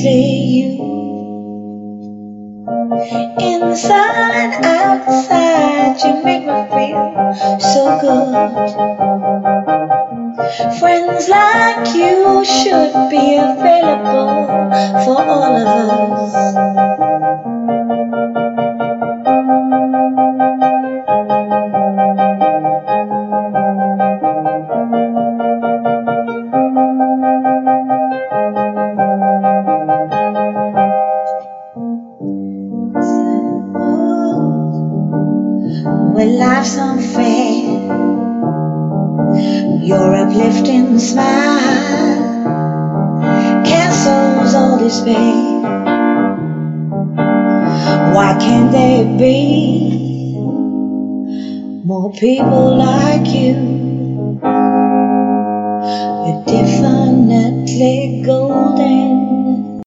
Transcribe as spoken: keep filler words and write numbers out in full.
definitely you. Inside, outside, you make me feel so good. Friends like you should be available for all of us. When life's unfair, your uplifting smile cancels all despair. Why can't there be more people like you? You're definitely golden.